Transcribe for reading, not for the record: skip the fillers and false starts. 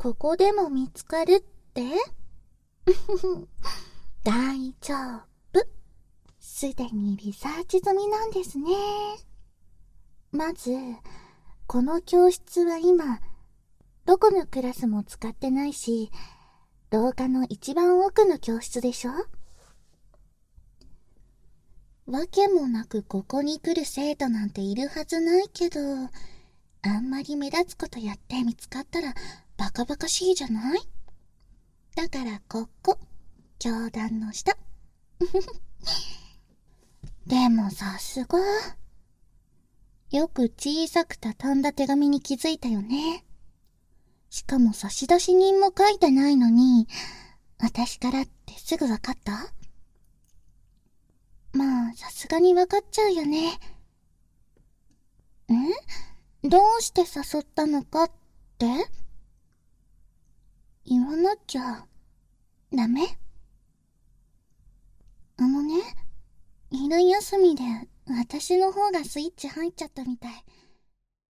ここでも見つかるって大丈夫。すでにリサーチ済みなんですね。まず、この教室は今、どこのクラスも使ってないし、廊下の一番奥の教室でしょ？わけもなくここに来る生徒なんているはずないけど、あんまり目立つことやって見つかったらバカバカしいじゃない？だからここ、教壇の下。でもさすが。よく小さく畳んだ手紙に気づいたよね。しかも差出人も書いてないのに、私からってすぐわかった？まあ、さすがにわかっちゃうよね。どうして誘ったのかって言わなきゃ、ダメ？昼休みで私の方がスイッチ入っちゃったみたい。